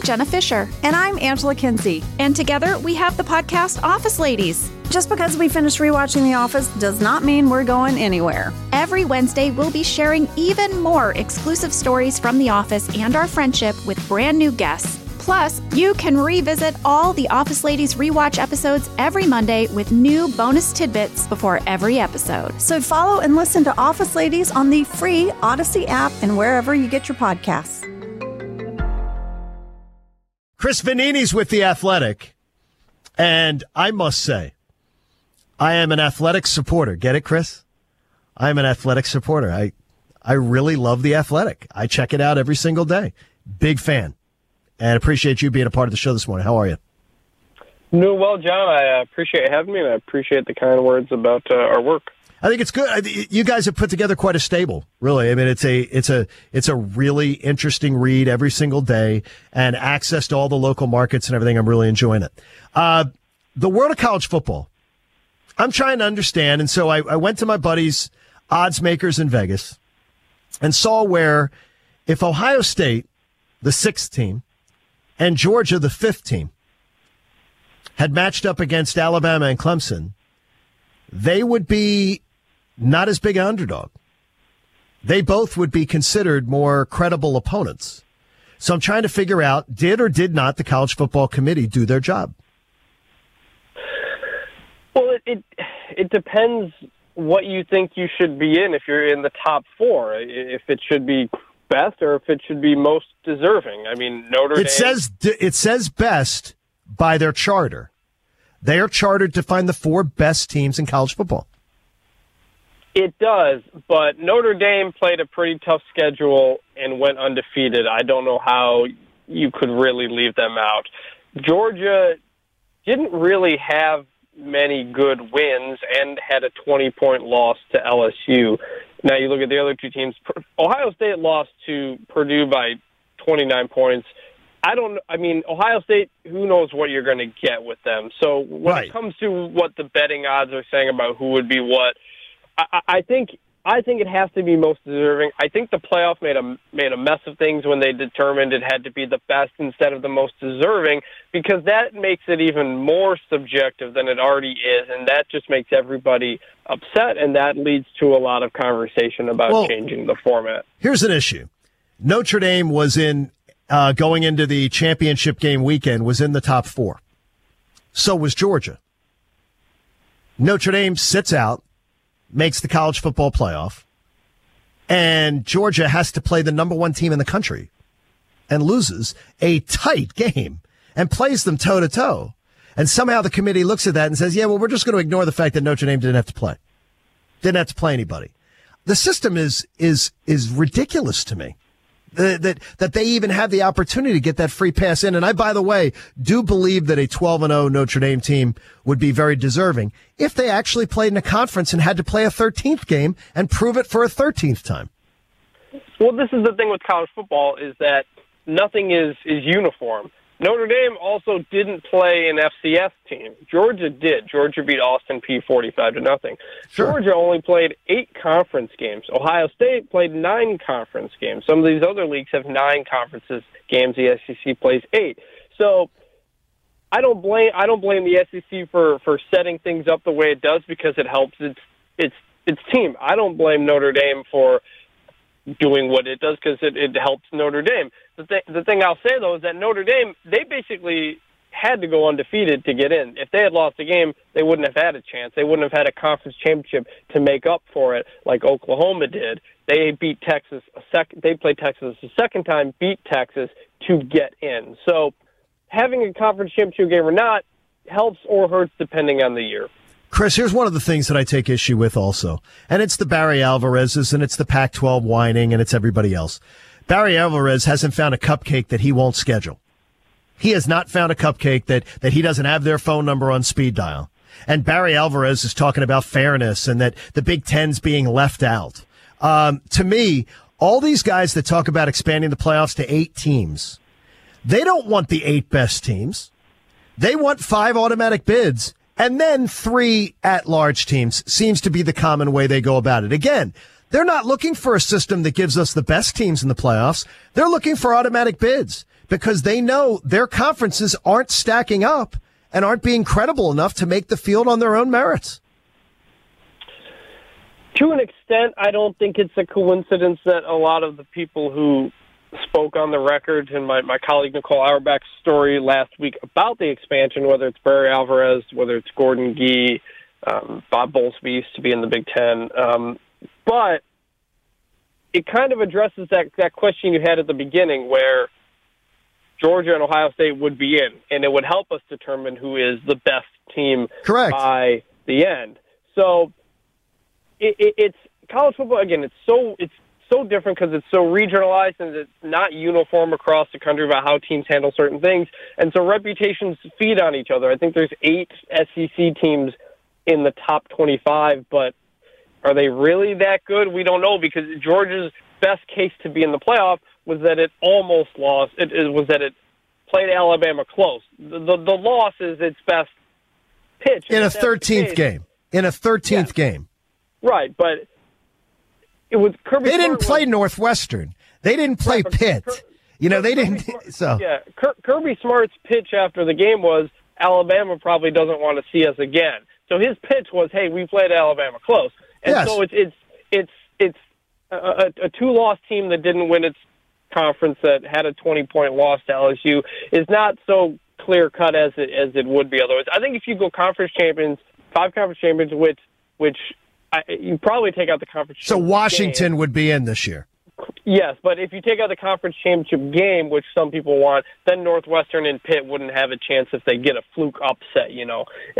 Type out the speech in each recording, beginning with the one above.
Jenna Fisher. And I'm Angela Kinsey. And together we have the podcast Office Ladies. Just because we finished rewatching The Office does not mean we're going anywhere. Every Wednesday, we'll be sharing even more exclusive stories from The Office and our friendship with brand new guests. Plus, you can revisit all the Office Ladies rewatch episodes every Monday with new bonus tidbits before every episode. So follow and listen to Office Ladies on the free Odyssey app and wherever you get your podcasts. Chris Vanini's with The Athletic, and I must say, I am an Athletic supporter. Get it, Chris? I am an Athletic supporter. I really love The Athletic. I check it out every single day. Big fan. And appreciate you being a part of the show this morning. How are you? Doing well, John. I appreciate having me, and I appreciate the kind words about our work. I think it's good. You guys have put together quite a stable, really. I mean, it's a really interesting read every single day, and access to all the local markets and everything. I'm really enjoying it. The world of college football, I'm trying to understand, and so I went to my buddies, odds makers in Vegas, and saw where if Ohio State, the 6th team, and Georgia, the 5th team, had matched up against Alabama and Clemson, they would be not as big an underdog. They both would be considered more credible opponents. So I'm trying to figure out, did or did not the College Football Committee do their job? Well, it depends what you think you should be in if you're in the top 4, if it should be best or if it should be most deserving. I mean, Notre Dame... It says best by their charter. They are chartered to find the 4 best teams in college football. It does, but Notre Dame played a pretty tough schedule and went undefeated. I don't know how you could really leave them out. Georgia didn't really have many good wins and had a 20-point loss to LSU. Now you look at the other 2 teams. Ohio State lost to Purdue by 29 points. Ohio State, who knows what you're going to get with them. So when it comes to what the betting odds are saying about who would be what, I think it has to be most deserving. I think the playoff made a mess of things when they determined it had to be the best instead of the most deserving, because that makes it even more subjective than it already is, and that just makes everybody upset, and that leads to a lot of conversation about changing the format. Here's an issue. Notre Dame was in, going into the championship game weekend, was in the top 4. So was Georgia. Notre Dame sits out, makes the college football playoff, and Georgia has to play the number 1 team in the country and loses a tight game and plays them toe-to-toe. And somehow the committee looks at that and says, yeah, well, we're just going to ignore the fact that Notre Dame didn't have to play. Didn't have to play anybody. The system is ridiculous to me. That they even have the opportunity to get that free pass in. And I, by the way, do believe that a 12-0 Notre Dame team would be very deserving if they actually played in a conference and had to play a 13th game and prove it for a 13th time. Well, this is the thing with college football, is that nothing is uniform. Notre Dame also didn't play an FCS team. Georgia did. Georgia beat Austin Peay 45-0. Sure. Georgia only played 8 conference games. Ohio State played 9 conference games. Some of these other leagues have 9 conferences games. The SEC plays 8. So I don't blame the SEC for setting things up the way it does, because it helps its team. I don't blame Notre Dame for doing what it does, because it helps Notre Dame. The thing I'll say, though, is that Notre Dame, they basically had to go undefeated to get in. If they had lost the game, they wouldn't have had a chance. They wouldn't have had a conference championship to make up for it like Oklahoma did. They beat Texas They played Texas a second time, beat Texas to get in. So having a conference championship game or not helps or hurts depending on the year. Chris, here's one of the things that I take issue with also, and it's the Barry Alvarez's, and it's the Pac-12 whining, and it's everybody else. Barry Alvarez hasn't found a cupcake that he won't schedule. He has not found a cupcake that he doesn't have their phone number on speed dial. And Barry Alvarez is talking about fairness and that the Big Ten's being left out. To me, all these guys that talk about expanding the playoffs to 8 teams, they don't want the 8 best teams. They want 5 automatic bids. And then 3 at-large teams seems to be the common way they go about it. Again, they're not looking for a system that gives us the best teams in the playoffs. They're looking for automatic bids because they know their conferences aren't stacking up and aren't being credible enough to make the field on their own merits. To an extent, I don't think it's a coincidence that a lot of the people who spoke on the record in my colleague Nicole Auerbach's story last week about the expansion, whether it's Barry Alvarez, whether it's Gordon Gee, Bob Bowlesby used to be in the Big Ten, but it kind of addresses that question you had at the beginning where Georgia and Ohio State would be in, and it would help us determine who is the best team by the end. So it's college football, again, it's so different because it's so regionalized and it's not uniform across the country about how teams handle certain things. And so reputations feed on each other. I think there's 8 SEC teams in the top 25, but are they really that good? We don't know, because Georgia's best case to be in the playoff was that it almost lost. It was that it played Alabama close. The loss is its best pitch. In a 13th game. In a 13th game. Right, but it was Kirby. They didn't play Northwestern. They didn't play Pitt. They didn't. So yeah, Kirby Smart's pitch after the game was Alabama probably doesn't want to see us again. So his pitch was, "Hey, we played Alabama close," and so it's a 2-loss team that didn't win its conference, that had a 20-point loss to LSU, is not so clear cut as it would be otherwise. I think if you go conference champions, 5 conference champions, which you probably take out the conference. So Washington would be in this year. Yes, but if you take out the conference championship game, which some people want, then Northwestern and Pitt wouldn't have a chance if they get a fluke upset, and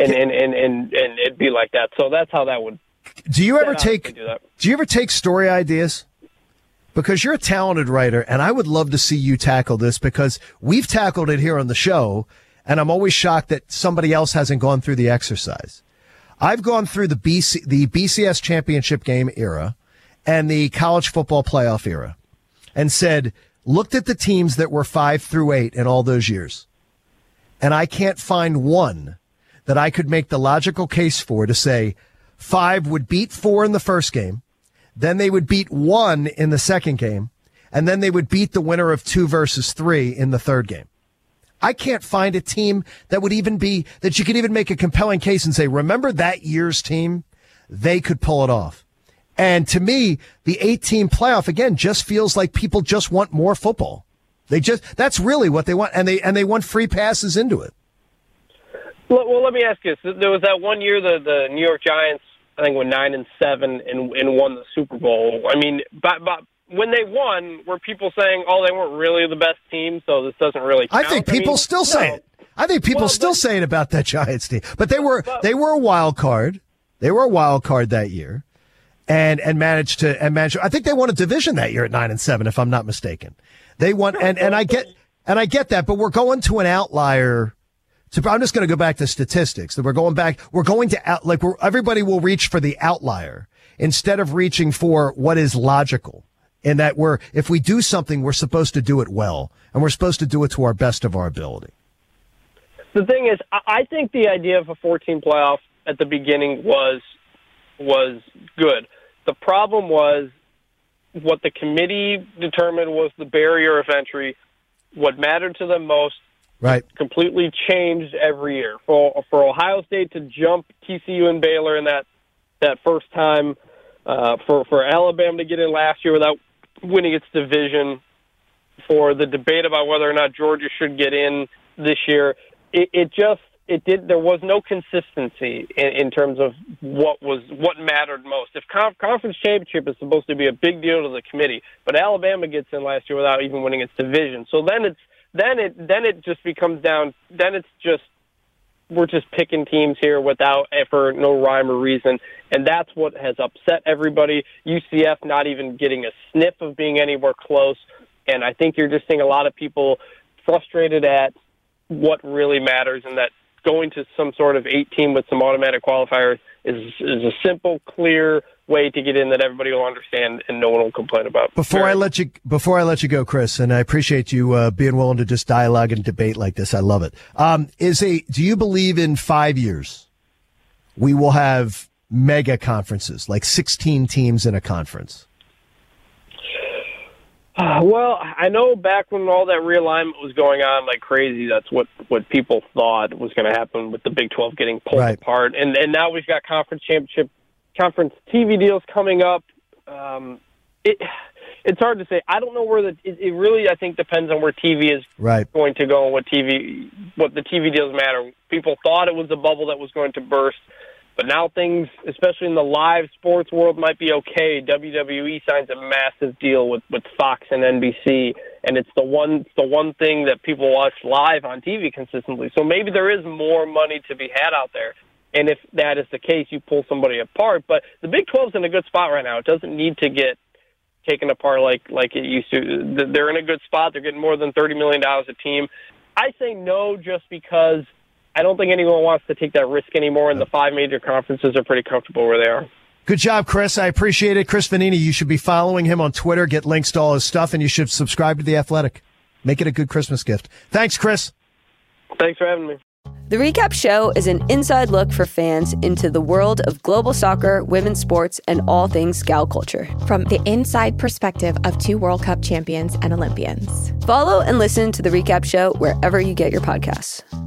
it'd be like that. So that's how that would. Do you ever take story ideas? Because you're a talented writer, and I would love to see you tackle this, because we've tackled it here on the show, and I'm always shocked that somebody else hasn't gone through the exercise. I've gone through the BCS championship game era and the college football playoff era and looked at the teams that were 5 through 8 in all those years. And I can't find one that I could make the logical case for to say 5 would beat 4 in the first game, then they would beat 1 in the second game, and then they would beat the winner of 2 versus 3 in the third game. I can't find a team that would even be, that you could even make a compelling case and say, remember that year's team? They could pull it off. And to me, the 8-team playoff, again, just feels like people just want more football. That's really what they want. And they want free passes into it. Well, let me ask you this. There was that one year the New York Giants, I think, went 9-7 and won the Super Bowl. I mean, but when they won, were people saying, "Oh, they weren't really the best team, so this doesn't really count"? I think people still say it. I think people still say it about that Giants team. But they were a wild card. They were a wild card that year, and managed to. I think they won a division that year at 9-7, if I'm not mistaken. They won, and I get that. But we're going to an outlier. I'm just going to go back to statistics. That we're going to everybody will reach for the outlier instead of reaching for what is logical. And that if we do something, we're supposed to do it well, and we're supposed to do it to our best of our ability. The thing is, I think the idea of a 14 playoff at the beginning was good. The problem was what the committee determined was the barrier of entry. What mattered to them most, right, completely changed every year. For Ohio State to jump TCU and Baylor in that first time, for Alabama to get in last year without winning its division, for the debate about whether or not Georgia should get in this year, there was no consistency in terms of what mattered most. If conference championship is supposed to be a big deal to the committee, but Alabama gets in last year without even winning its division, so then it just becomes down. Then it's just we're just picking teams here without effort, no rhyme or reason, and that's what has upset everybody. UCF not even getting a sniff of being anywhere close, and I think you're just seeing a lot of people frustrated at what really matters, and that going to some sort of 8-team with some automatic qualifiers is a simple, clear way to get in that everybody will understand and no one will complain about. Before I let you go, Chris, and I appreciate you being willing to just dialogue and debate like this. I love it. Do you believe in 5 years we will have mega conferences, like 16 teams in a conference? Well, I know back when all that realignment was going on like crazy, that's what people thought was going to happen with the Big 12 getting pulled apart. And now we've got conference TV deals coming up. It's hard to say. I don't know where it really, I think, depends on where TV is going to go and what the TV deals matter. People thought it was a bubble that was going to burst, but now things, especially in the live sports world, might be okay. WWE signs a massive deal with Fox and NBC, and it's the one thing that people watch live on TV consistently. So maybe there is more money to be had out there. And if that is the case, you pull somebody apart. But the Big 12's in a good spot right now. It doesn't need to get taken apart like it used to. They're in a good spot. They're getting more than $30 million a team. I say no just because I don't think anyone wants to take that risk anymore, and the 5 major conferences are pretty comfortable where they are. Good job, Chris. I appreciate it. Chris Vannini, you should be following him on Twitter, get links to all his stuff, and you should subscribe to The Athletic. Make it a good Christmas gift. Thanks, Chris. Thanks for having me. The Recap Show is an inside look for fans into the world of global soccer, women's sports, and all things gal culture. From the inside perspective of 2 World Cup champions and Olympians. Follow and listen to The Recap Show wherever you get your podcasts.